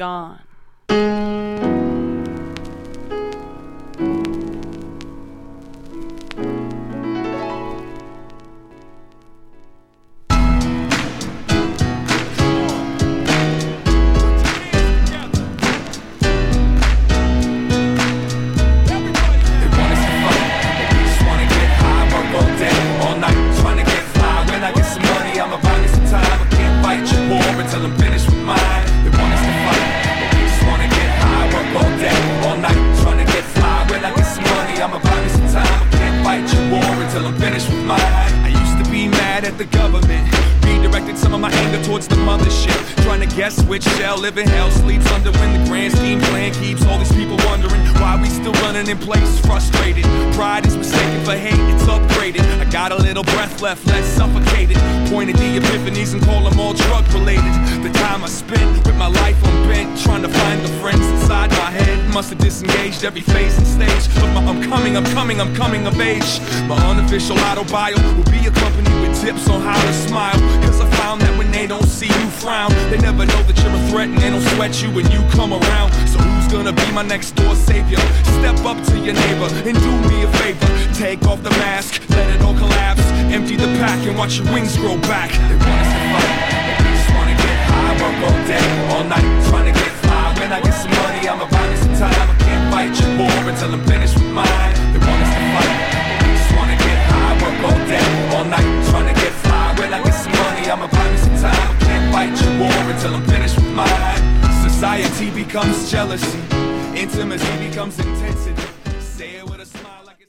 gone. Until I'm finished with mine. They want us to fight, but we just wanna get high. Work all day, all night, trying to get fly. When I get some money, I'ma buy me some time. I can't fight your war until I'm finished with mine. I used to be mad at the government, redirected some of my anger towards the mothership. Trying to guess which shall live in hell sleeps under when the grand scheme plan keeps all these people wondering why we still running in place, frustrated. Pride is mistaken for hate, it's upgraded. I got a little breath left, less suffocated. Pointed the epiphanies and call them all drug related. The time I spent with my life on bent, trying to find the friends inside my head. Must have disengaged every phase and stage of my I'm coming of age. My unofficial auto-bio will be accompanied with tips on how to smile. Cause I found that when they don't see you frown, they never know that you're a threat and they don't sweat you when you come around. So who's gonna be my next door savior? Step up to your neighbor and do me a favor. Take off the mask, let it all collapse. Empty the pack and watch your wings grow back. They want us to fight, but we just wanna get high. Work all day, all night, trying to get fly. When I get some money, I'ma buy me some time. I can't fight your war until I'm finished with mine. They want us to fight, but we just wanna get high. Work all day, all night, trying to get fly. When I get some money, I'ma buy me some time. I can't fight your war until I'm finished with mine. Society becomes jealousy, intimacy becomes intense.